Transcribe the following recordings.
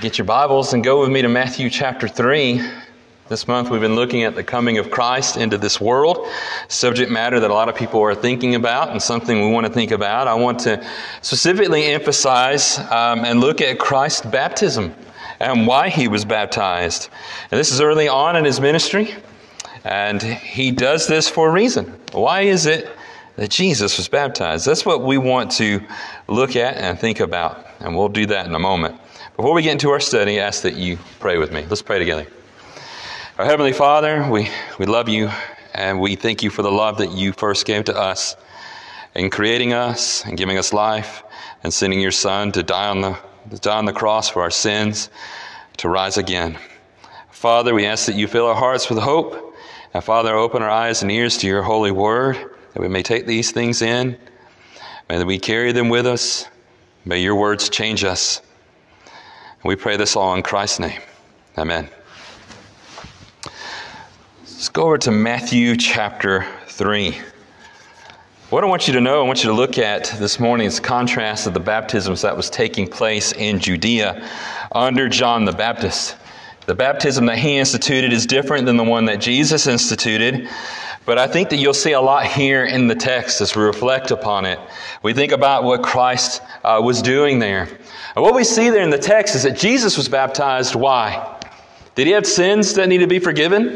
Get your Bibles and go with me to Matthew chapter 3. This month we've been looking at the coming of Christ into this world, subject matter that a lot of people are thinking about and something we want to think about. I want to specifically emphasize and look at Christ's baptism and why he was baptized. And this is early on in his ministry, and he does this for a reason. Why is it that Jesus was baptized? That's what we want to look at and think about, and we'll do that in a moment. Before we get into our study, I ask that you pray with me. Let's pray together. Our Heavenly Father, we love you, and we thank you for the love that you first gave to us in creating us and giving us life and sending your Son to die on the cross for our sins, to rise again. Father, we ask that you fill our hearts with hope, and Father, open our eyes and ears to your holy word, that we may take these things in, may that we carry them with us, may your words change us. We pray this all in Christ's name. Amen. Let's go over to Matthew chapter 3. What I want you to know, I want you to look at this morning's contrast of the baptisms that was taking place in Judea under John the Baptist. The baptism that he instituted is different than the one that Jesus instituted, but I think that you'll see a lot here in the text as we reflect upon it. We think about what Christ was doing there. And what we see there in the text is that Jesus was baptized. Why? Did he have sins that need to be forgiven?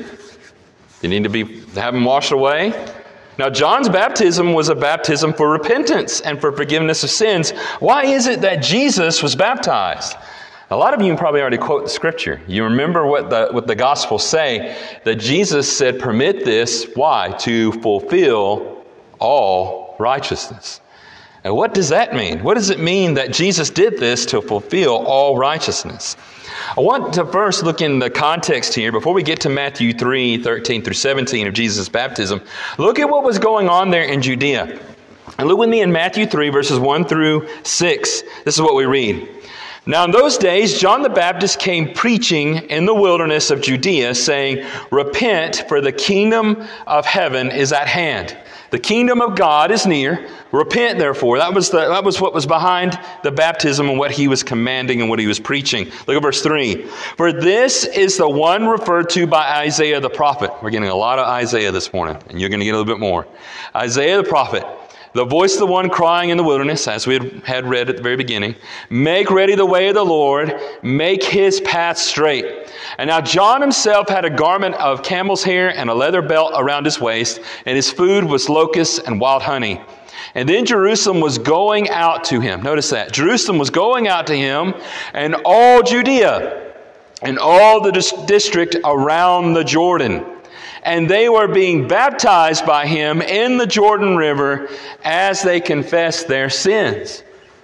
Did he need to have them washed away? Now, John's baptism was a baptism for repentance and for forgiveness of sins. Why is it that Jesus was baptized? A lot of you probably already quote the scripture. You remember what the Gospels say, that Jesus said, permit this, why? To fulfill all righteousness. And what does that mean? What does it mean that Jesus did this to fulfill all righteousness? I want to first look in the context here, before we get to Matthew 3, 13 through 17 of Jesus' baptism. Look at what was going on there in Judea. And look with me in Matthew 3, verses 1 through 6. This is what we read. Now in those days, John the Baptist came preaching in the wilderness of Judea, saying, repent, for the kingdom of heaven is at hand. The kingdom of God is near. Repent, therefore. That was what was behind the baptism and what he was commanding and what he was preaching. Look at verse 3. For this is the one referred to by Isaiah the prophet. We're getting a lot of Isaiah this morning, and you're going to get a little bit more. Isaiah the prophet. The voice of the one crying in the wilderness, as we had read at the very beginning, make ready the way of the Lord, make his path straight. And now John himself had a garment of camel's hair and a leather belt around his waist, and his food was locusts and wild honey. And then Jerusalem was going out to him. Notice that. Jerusalem was going out to him, and all Judea, and all the district around the Jordan. And they were being baptized by him in the Jordan River as they confessed their sins.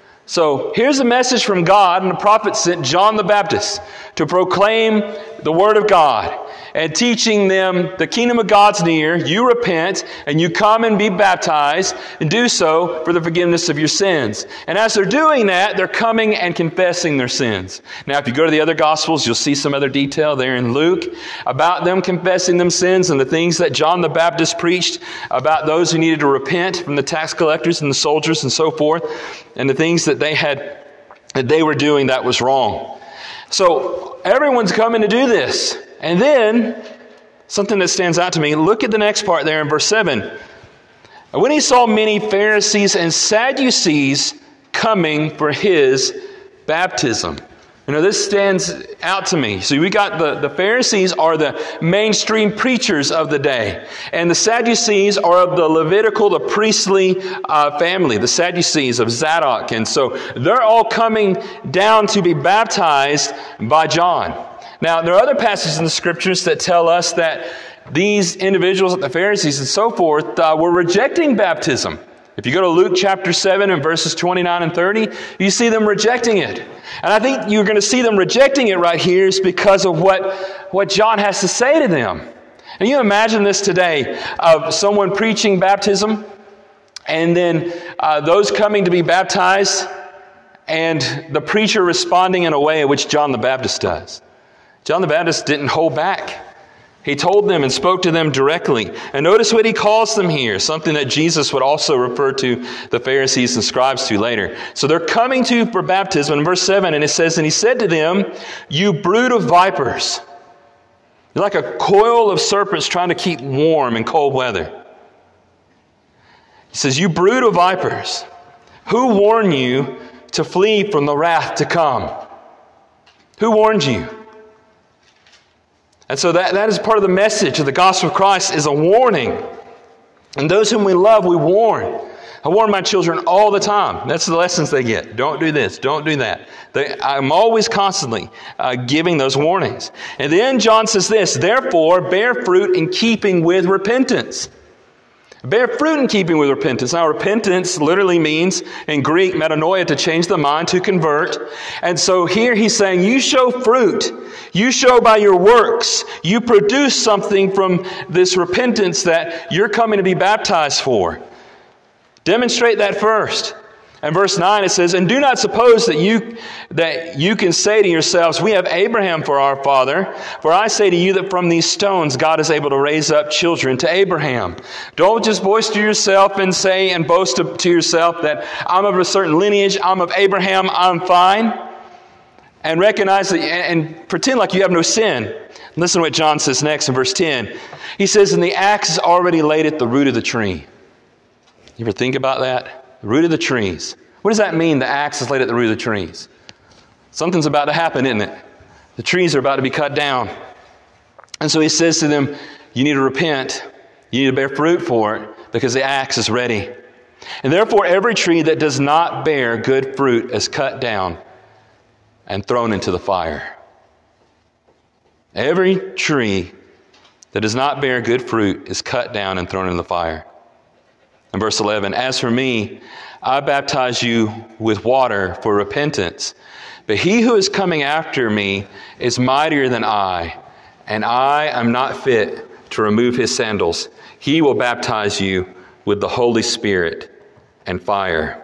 So here's a message from God, and the prophet sent John the Baptist to proclaim the word of God and teaching them the kingdom of God's near. You repent and you come and be baptized and do so for the forgiveness of your sins. And as they're doing that, they're coming and confessing their sins. Now, if you go to the other Gospels, you'll see some other detail there in Luke about them confessing them sins and the things that John the Baptist preached about those who needed to repent from the tax collectors and the soldiers and so forth, and the things that they were doing that was wrong. So everyone's coming to do this. And then, something that stands out to me, look at the next part there in verse 7. And when he saw many Pharisees and Sadducees coming for his baptism. You know, this stands out to me. So we got the Pharisees are the mainstream preachers of the day. And the Sadducees are of the Levitical, the priestly family, the Sadducees of Zadok. And so they're all coming down to be baptized by John. Now, there are other passages in the Scriptures that tell us that these individuals, the Pharisees and so forth, were rejecting baptism. If you go to Luke chapter 7 and verses 29 and 30, you see them rejecting it. And I think you're going to see them rejecting it right here is because of what John has to say to them. And you imagine this today of someone preaching baptism and then those coming to be baptized and the preacher responding in a way in which John the Baptist does. John the Baptist didn't hold back. He told them and spoke to them directly. And notice what he calls them here, something that Jesus would also refer to the Pharisees and scribes to later. So they're coming to for baptism in verse 7, and it says, "And he said to them, 'You brood of vipers.'" You're like a coil of serpents trying to keep warm in cold weather. He says, "You brood of vipers, who warned you to flee from the wrath to come?" Who warned you? And so that is part of the message of the gospel of Christ, is a warning. And those whom we love, we warn. I warn my children all the time. That's the lessons they get. Don't do this. Don't do that. I'm always constantly giving those warnings. And then John says this, "Therefore, bear fruit in keeping with repentance." Bear fruit in keeping with repentance. Now, repentance literally means, in Greek, metanoia, to change the mind, to convert. And so here he's saying, you show fruit. You show by your works. You produce something from this repentance that you're coming to be baptized for. Demonstrate that first. And verse 9 it says, "And do not suppose that you can say to yourselves, 'We have Abraham for our father.' For I say to you that from these stones God is able to raise up children to Abraham." Don't just boast to yourself and say and boast to yourself that I'm of a certain lineage, I'm of Abraham, I'm fine. And recognize that and pretend like you have no sin. Listen to what John says next in verse 10. He says, "And the axe is already laid at the root of the tree." You ever think about that? The root of the trees. What does that mean, the axe is laid at the root of the trees? Something's about to happen, isn't it? The trees are about to be cut down. And so he says to them, you need to repent. You need to bear fruit for it because the axe is ready. "And therefore every tree that does not bear good fruit is cut down and thrown into the fire." Every tree that does not bear good fruit is cut down and thrown into the fire. In verse 11, "As for me, I baptize you with water for repentance. But he who is coming after me is mightier than I, and I am not fit to remove his sandals. He will baptize you with the Holy Spirit and fire."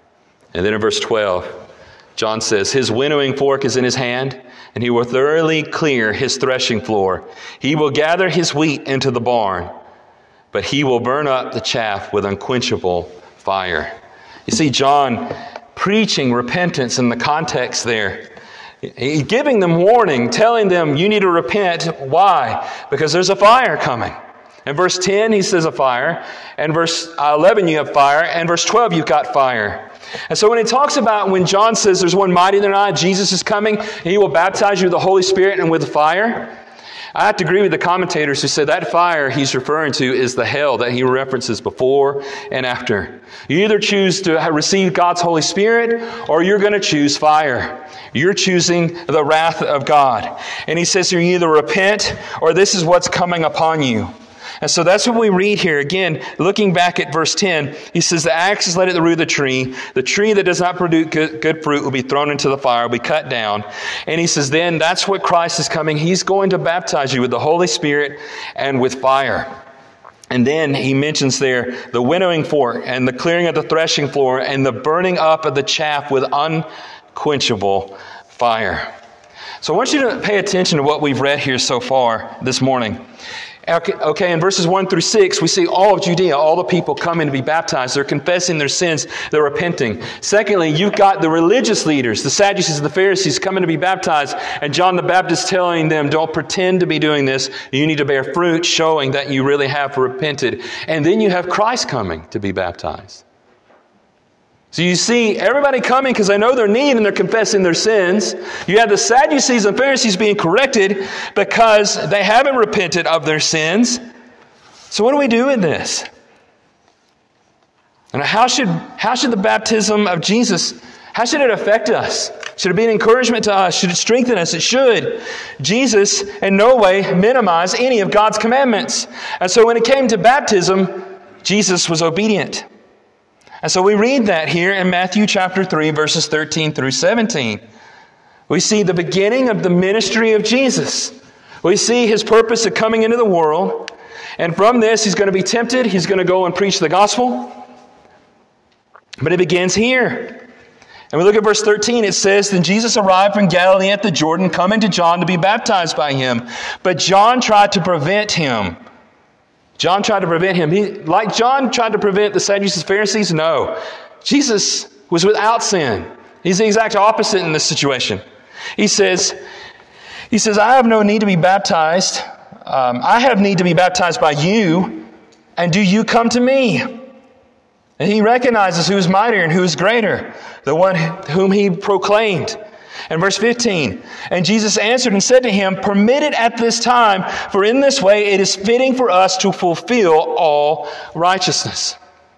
And then in verse 12, John says, "His winnowing fork is in his hand, and he will thoroughly clear his threshing floor. He will gather his wheat into the barn, but he will burn up the chaff with unquenchable fire." You see John preaching repentance in the context there. He's giving them warning, telling them you need to repent. Why? Because there's a fire coming. In verse 10 he says a fire. And verse 11 you have fire. And verse 12 you've got fire. And so when he talks about when John says there's one mightier than I, Jesus is coming, and he will baptize you with the Holy Spirit and with fire, I have to agree with the commentators who say that fire he's referring to is the hell that he references before and after. You either choose to receive God's Holy Spirit or you're going to choose fire. You're choosing the wrath of God. And he says here, you either repent or this is what's coming upon you. And so that's what we read here. Again, looking back at verse 10, he says, "The axe is laid at the root of the tree. The tree that does not produce good fruit will be thrown into the fire, will be cut down." And he says, then that's what Christ is coming. He's going to baptize you with the Holy Spirit and with fire. And then he mentions there the winnowing fork and the clearing of the threshing floor and the burning up of the chaff with unquenchable fire. So I want you to pay attention to what we've read here so far this morning. Okay, in verses 1 through 6, we see all of Judea, all the people coming to be baptized. They're confessing their sins. They're repenting. Secondly, you've got the religious leaders, the Sadducees and the Pharisees coming to be baptized. And John the Baptist telling them, don't pretend to be doing this. You need to bear fruit, showing that you really have repented. And then you have Christ coming to be baptized. So you see everybody coming because they know their need and they're confessing their sins. You have the Sadducees and Pharisees being corrected because they haven't repented of their sins. So what do we do in this? And how should the baptism of Jesus, how should it affect us? Should it be an encouragement to us? Should it strengthen us? It should. Jesus in no way minimized any of God's commandments. And so when it came to baptism, Jesus was obedient. And so we read that here in Matthew chapter 3, verses 13 through 17. We see the beginning of the ministry of Jesus. We see his purpose of coming into the world. And from this, he's going to be tempted. He's going to go and preach the gospel. But it begins here. And we look at verse 13, it says, Then Jesus arrived from Galilee at the Jordan, coming to John to be baptized by him. But John tried to prevent him. John tried to prevent him. Like John tried to prevent the Sadducees and Pharisees, no. Jesus was without sin. He's the exact opposite in this situation. He says, I have no need to be baptized. I have need to be baptized by you, and do you come to me? And he recognizes who is mightier and who is greater, the one whom he proclaimed. And verse 15, And Jesus answered and said to him, Permit it at this time, for in this way it is fitting for us to fulfill all righteousness.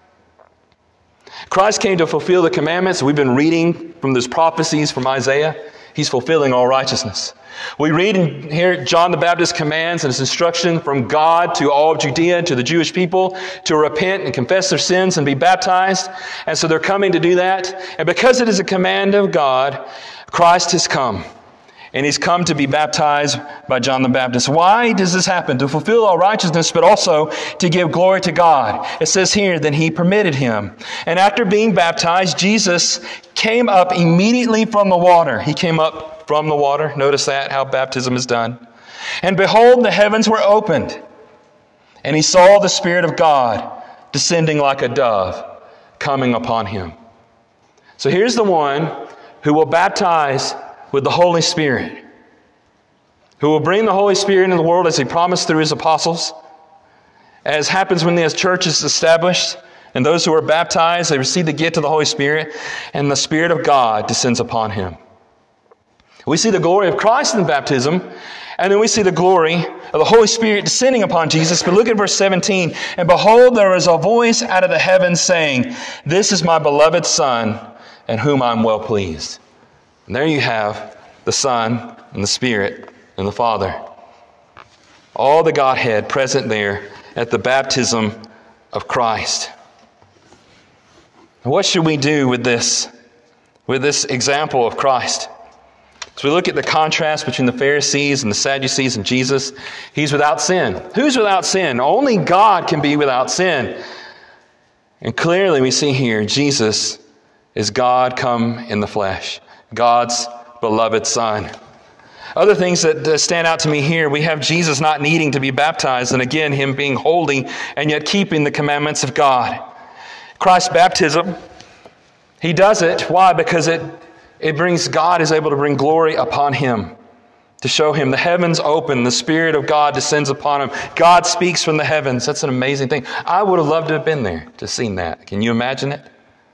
Christ came to fulfill the commandments. We've been reading from those prophecies from Isaiah. He's fulfilling all righteousness. We read and hear John the Baptist commands and his instruction from God to all of Judea and to the Jewish people to repent and confess their sins and be baptized. And so they're coming to do that. And because it is a command of God, Christ has come. And he's come to be baptized by John the Baptist. Why does this happen? To fulfill all righteousness, but also to give glory to God. It says here, Then he permitted him. And after being baptized, Jesus came up immediately from the water. He came up from the water. Notice that, how baptism is done. And behold, the heavens were opened. And he saw the Spirit of God descending like a dove, coming upon him. So here's the one who will baptize with the Holy Spirit, who will bring the Holy Spirit into the world as he promised through his apostles. As happens when the church is established, and those who are baptized, they receive the gift of the Holy Spirit, and the Spirit of God descends upon him. We see the glory of Christ in baptism, and then we see the glory of the Holy Spirit descending upon Jesus. But look at verse 17. And behold, there was a voice out of the heavens saying, This is my beloved Son, in whom I am well pleased. And there you have the Son and the Spirit and the Father. All the Godhead present there at the baptism of Christ. What should we do with this example of Christ? So we look at the contrast between the Pharisees and the Sadducees and Jesus. He's without sin. Who's without sin? Only God can be without sin. And clearly we see here Jesus is God come in the flesh. God's beloved Son. Other things that stand out to me here, we have Jesus not needing to be baptized, and again, him being holy and yet keeping the commandments of God. Christ's baptism, he does it. Why? Because it brings, God is able to bring glory upon him, to show him the heavens open, the Spirit of God descends upon him. God speaks from the heavens. That's an amazing thing. I would have loved to have been there to seen that. Can you imagine it?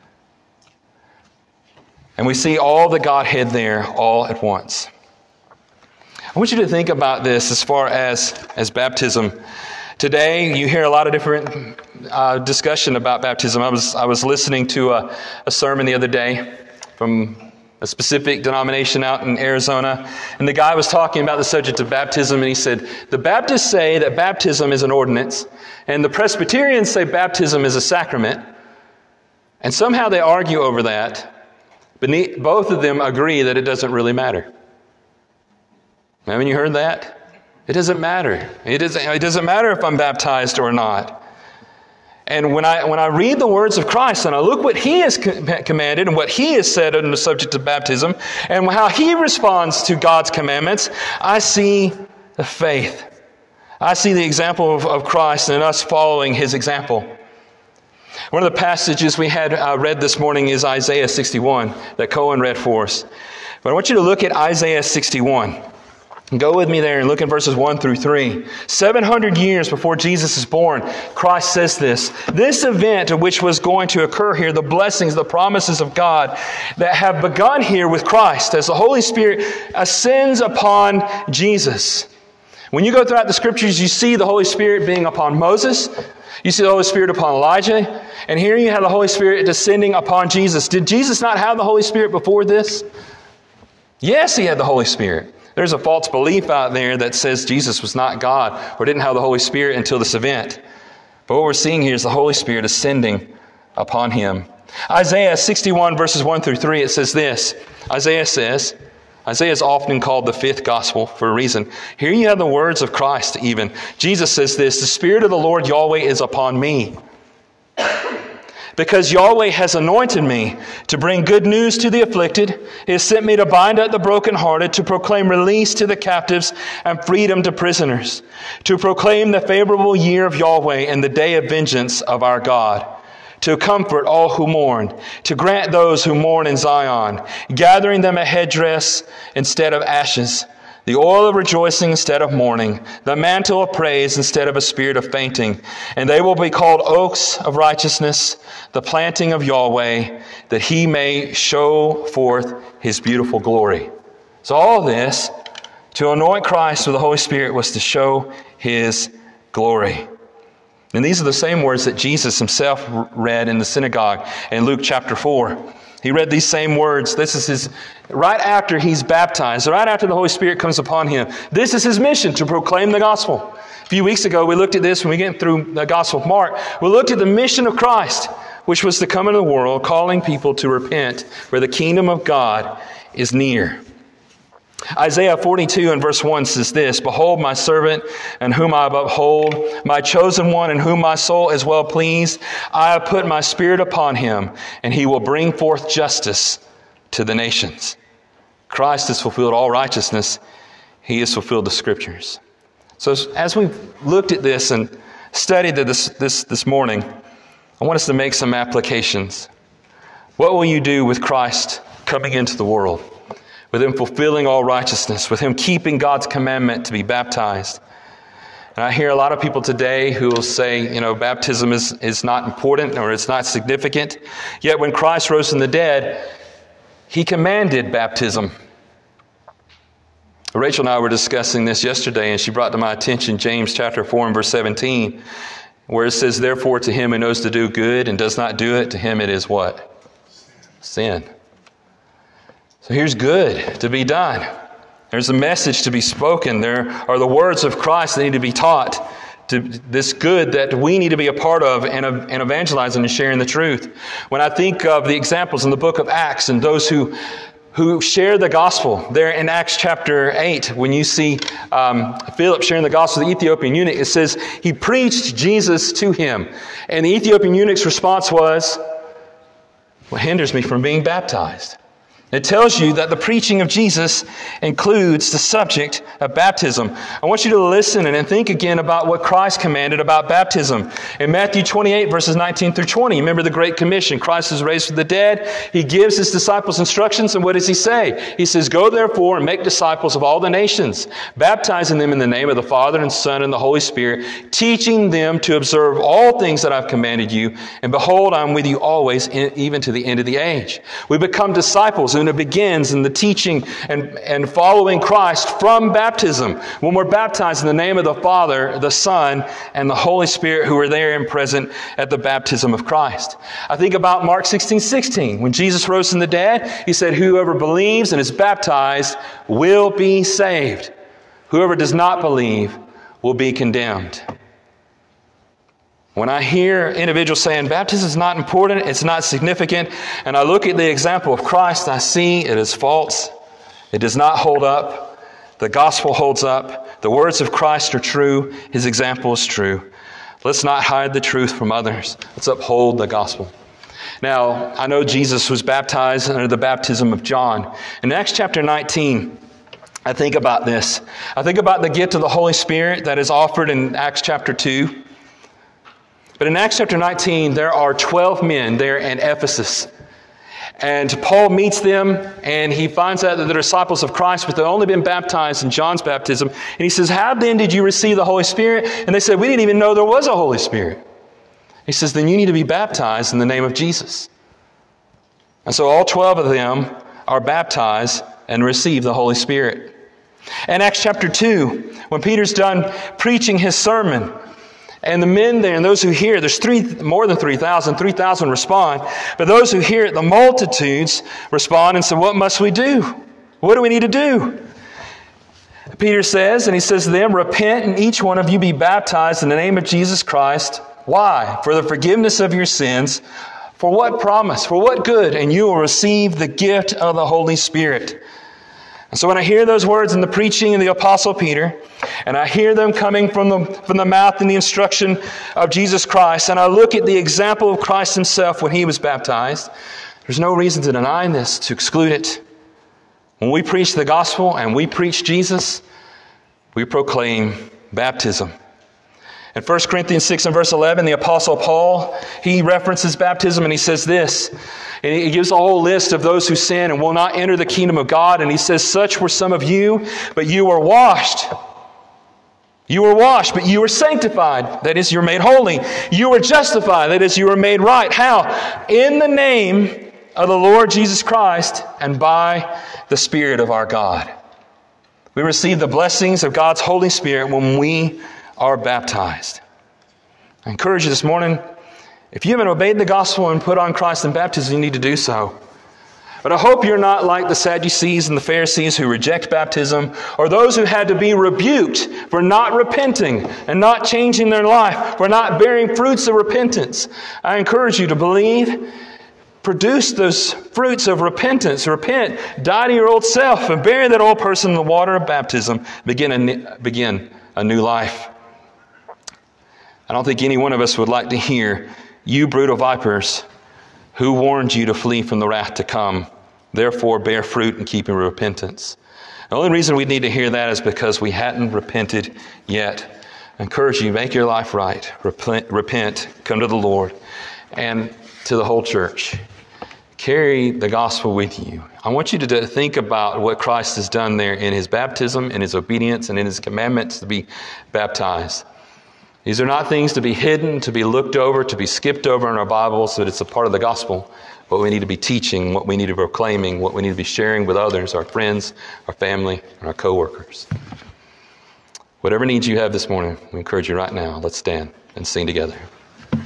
And we see all the Godhead there all at once. I want you to think about this as far as baptism. Today, you hear a lot of different discussion about baptism. I was listening to a sermon the other day from a specific denomination out in Arizona, and the guy was talking about the subject of baptism, and he said, the Baptists say that baptism is an ordinance, and the Presbyterians say baptism is a sacrament, and somehow they argue over that. But both of them agree that it doesn't really matter. Haven't you heard that? It doesn't matter. It doesn't matter if I'm baptized or not. And when I read the words of Christ and I look what he has commanded and what he has said on the subject of baptism and how he responds to God's commandments, I see the faith. I see the example of Christ and us following his example. One of the passages we had read this morning is Isaiah 61 that Cohen read for us. But I want you to look at Isaiah 61. Go with me there and look at verses 1 through 3. 700 years before Jesus is born, Christ says this. This event which was going to occur here, the blessings, the promises of God that have begun here with Christ as the Holy Spirit ascends upon Jesus. When you go throughout the Scriptures, you see the Holy Spirit being upon Moses. You see the Holy Spirit upon Elijah. And here you have the Holy Spirit descending upon Jesus. Did Jesus not have the Holy Spirit before this? Yes, he had the Holy Spirit. There's a false belief out there that says Jesus was not God or didn't have the Holy Spirit until this event. But what we're seeing here is the Holy Spirit ascending upon him. Isaiah 61 verses 1 through 3, it says this. Isaiah is often called the fifth gospel for a reason. Here you have the words of Christ even. Jesus says this, the Spirit of the Lord Yahweh is upon me, Because Yahweh has anointed me to bring good news to the afflicted. He has sent me to bind up the brokenhearted, to proclaim release to the captives and freedom to prisoners, to proclaim the favorable year of Yahweh and the day of vengeance of our God, to comfort all who mourn, to grant those who mourn in Zion, gathering them a headdress instead of ashes, the oil of rejoicing instead of mourning, the mantle of praise instead of a spirit of fainting. And they will be called oaks of righteousness, the planting of Yahweh, that he may show forth his beautiful glory. So all this, to anoint Christ with the Holy Spirit, was to show his glory. And these are the same words that Jesus himself read in the synagogue in Luke chapter 4. He read these same words. This is his, right after he's baptized, right after the Holy Spirit comes upon him. This is his mission, to proclaim the gospel. A few weeks ago, we looked at this when we went through the Gospel of Mark. We looked at the mission of Christ, which was to come into the world, calling people to repent, for the kingdom of God is near. Isaiah 42 and verse 1 says this, "Behold my servant, in whom I uphold, my chosen one, in whom my soul is well pleased. I have put my spirit upon him, and he will bring forth justice to the nations." Christ has fulfilled all righteousness. He has fulfilled the Scriptures. So as we've looked at this and studied this morning, I want us to make some applications. What will you do with Christ coming into the world? With him fulfilling all righteousness, with him keeping God's commandment to be baptized. And I hear a lot of people today who will say, baptism is not important or it's not significant. Yet when Christ rose from the dead, he commanded baptism. Rachel and I were discussing this yesterday, and she brought to my attention James chapter 4 and verse 17, where it says, "Therefore to him who knows to do good and does not do it, to him it is" what? Sin. So here's good to be done. There's a message to be spoken. There are the words of Christ that need to be taught. To this good that we need to be a part of and evangelizing and sharing the truth. When I think of the examples in the book of Acts and those who share the gospel, there in Acts chapter 8, when you see Philip sharing the gospel to the Ethiopian eunuch, it says he preached Jesus to him. And the Ethiopian eunuch's response was, "What hinders me from being baptized?" It tells you that the preaching of Jesus includes the subject of baptism. I want you to listen and think again about what Christ commanded about baptism. In Matthew 28, verses 19 through 20, remember the Great Commission. Christ is raised from the dead. He gives his disciples instructions, and what does he say? He says, "Go therefore and make disciples of all the nations, baptizing them in the name of the Father and Son and the Holy Spirit, teaching them to observe all things that I've commanded you. And behold, I'm with you always, even to the end of the age." We become disciples, and it begins in the teaching and following Christ from baptism. When we're baptized in the name of the Father, the Son, and the Holy Spirit, who are there and present at the baptism of Christ. I think about Mark 16:16. When Jesus rose from the dead, he said, "Whoever believes and is baptized will be saved. Whoever does not believe will be condemned." When I hear individuals saying baptism is not important, it's not significant, and I look at the example of Christ, I see it is false. It does not hold up. The gospel holds up. The words of Christ are true. His example is true. Let's not hide the truth from others. Let's uphold the gospel. Now, I know Jesus was baptized under the baptism of John. In Acts chapter 19, I think about this. I think about the gift of the Holy Spirit that is offered in Acts chapter 2. But in Acts chapter 19, there are 12 men there in Ephesus. And Paul meets them, and he finds out that they're disciples of Christ, but they've only been baptized in John's baptism. And he says, "How then did you receive the Holy Spirit?" And they said, "We didn't even know there was a Holy Spirit." He says, "Then you need to be baptized in the name of Jesus." And so all 12 of them are baptized and receive the Holy Spirit. In Acts chapter 2, when Peter's done preaching his sermon, and the men there and those who hear, there's more than 3,000 respond. But those who hear it, the multitudes respond and say, "What must we do? What do we need to do?" Peter says, and he says to them, "Repent and each one of you be baptized in the name of Jesus Christ." Why? "For the forgiveness of your sins." For what promise? For what good? "And you will receive the gift of the Holy Spirit." And so when I hear those words in the preaching of the Apostle Peter, and I hear them coming from the mouth and the instruction of Jesus Christ, and I look at the example of Christ himself when he was baptized, there's no reason to deny this, to exclude it. When we preach the gospel and we preach Jesus, we proclaim baptism. In 1 Corinthians 6 and verse 11, the Apostle Paul, he references baptism and he says this. And he gives a whole list of those who sin and will not enter the kingdom of God. And he says, such were some of you, but you were washed. You were washed, but you were sanctified. That is, you were made holy. You were justified. That is, you were made right. How? In the name of the Lord Jesus Christ and by the Spirit of our God. We receive the blessings of God's Holy Spirit when we are baptized. I encourage you this morning, if you haven't obeyed the gospel and put on Christ in baptism, you need to do so. But I hope you're not like the Sadducees and the Pharisees who reject baptism, or those who had to be rebuked for not repenting and not changing their life, for not bearing fruits of repentance. I encourage you to believe, produce those fruits of repentance. Repent, die to your old self, and bury that old person in the water of baptism. Begin a new life. I don't think any one of us would like to hear, you brutal vipers, who warned you to flee from the wrath to come? Therefore bear fruit and keep in repentance. The only reason we need to hear that is because we hadn't repented yet. I encourage you, make your life right. Repent, come to the Lord, and to the whole church. Carry the gospel with you. I want you to think about what Christ has done there in his baptism, in his obedience, and in his commandments to be baptized. These are not things to be hidden, to be looked over, to be skipped over in our Bibles, so that it's a part of the gospel. What we need to be teaching, what we need to be proclaiming, what we need to be sharing with others, our friends, our family, and our co-workers. Whatever needs you have this morning, we encourage you right now. Let's stand and sing together.